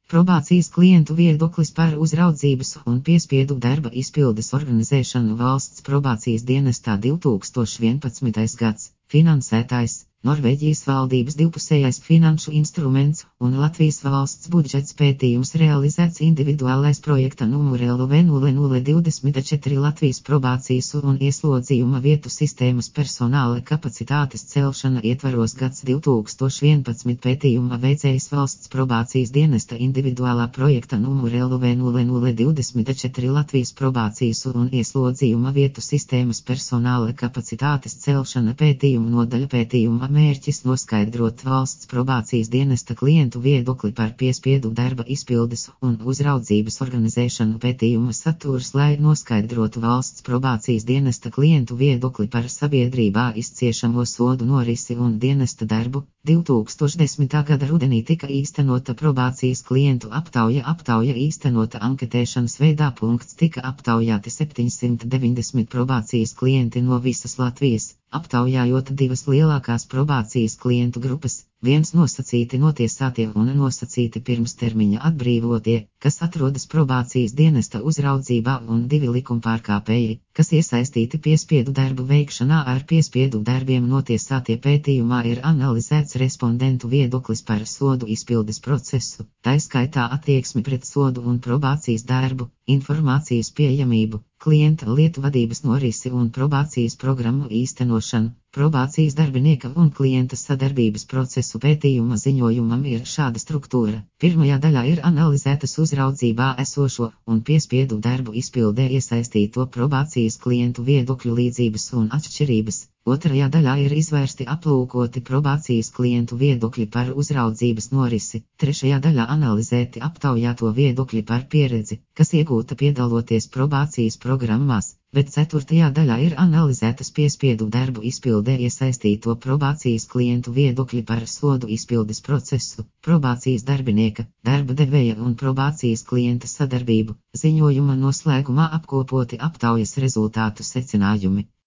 Probācijas klientu viedoklis par uzraudzības un piespiedu darba izpildes organizēšanu valsts probācijas dienestā 2011. gads, finansētājs. Norvēģijas valdības divpusējais finanšu instruments un Latvijas valsts budžets pētījums realizēts individuālais projekta numur LV0024 Latvijas probācijas un ieslodzījuma vietu sistēmas personāla kapacitātes celšana ietvaros gads 2011 pētījuma veicējs valsts probācijas dienesta individuālā projekta numur LV0024 Latvijas probācijas un ieslodzījuma vietu sistēmas personāla kapacitātes celšana pētījuma nodaļa pētījuma mērķis noskaidrot valsts probācijas dienesta klientu viedokli par piespiedu darba izpildes un uzraudzības organizēšanu pētījuma saturs, lai noskaidrotu valsts probācijas dienesta klientu viedokli par sabiedrībā izciešamo sodu norisi un dienesta darbu. 2010. gada rudenī tika īstenota probācijas klientu aptauja īstenota anketēšanas veidā. Tika aptaujāti 790 probācijas klienti no visas Latvijas. Aptaujājot divas lielākās probācijas klientu grupas, viens nosacīti notiesātie un nosacīti pirms termiņa atbrīvotie, kas atrodas probācijas dienesta uzraudzībā, un divi likumpārkāpēji, kas iesaistīti piespiedu darbu veikšanā ar piespiedu darbiem notiesātie. Pētījumā ir analizēts respondentu viedoklis par sodu izpildes procesu, taiskaitā attieksmi pret sodu un probācijas darbu, informācijas pieejamību, klienta lietu vadības norisi un probācijas programmu īstenošanu. Probācijas darbinieka un klienta sadarbības procesu pētījuma ziņojumam ir šāda struktūra. Pirmajā daļā ir analizētas uzraudzībā esošo un piespiedu darbu izpildē iesaistīto probācijas klientu viedokļu līdzības un atšķirības. Otrajā daļā ir izvērsti aplūkoti probācijas klientu viedokļi par uzraudzības norisi. Trešajā daļā analizēti aptaujāto viedokļi par pieredzi, kas iegūta piedaloties probācijas programmās. Bet ceturtajā daļā ir analizētas piespiedu darbu izpildē iesaistīto probācijas klientu viedokļi par sodu izpildes procesu, probācijas darbinieka, darba devēja un probācijas klienta sadarbību. Ziņojuma noslēgumā apkopoti aptaujas rezultātu secinājumi.